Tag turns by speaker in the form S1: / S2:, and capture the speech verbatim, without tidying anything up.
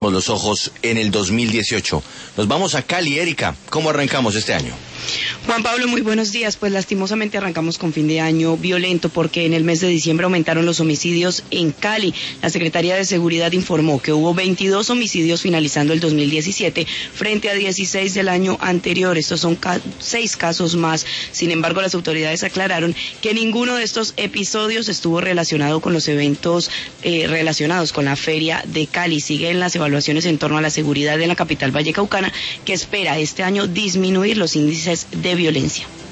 S1: los ojos en el dos mil dieciocho. Nos vamos a Cali. Erika, ¿cómo arrancamos este año?
S2: Juan Pablo, muy buenos días. Pues lastimosamente arrancamos con fin de año violento porque en el mes de diciembre aumentaron los homicidios en Cali. La Secretaría de Seguridad informó que hubo veintidós homicidios finalizando el dos mil diecisiete frente a dieciséis del año anterior. Estos son ca- seis casos más. Sin embargo, las autoridades aclararon que ninguno de estos episodios estuvo relacionado con los eventos eh, relacionados con la Feria de Cali. Siguen las evaluaciones en torno a la seguridad en la capital vallecaucana, que espera este año disminuir los índices de violencia.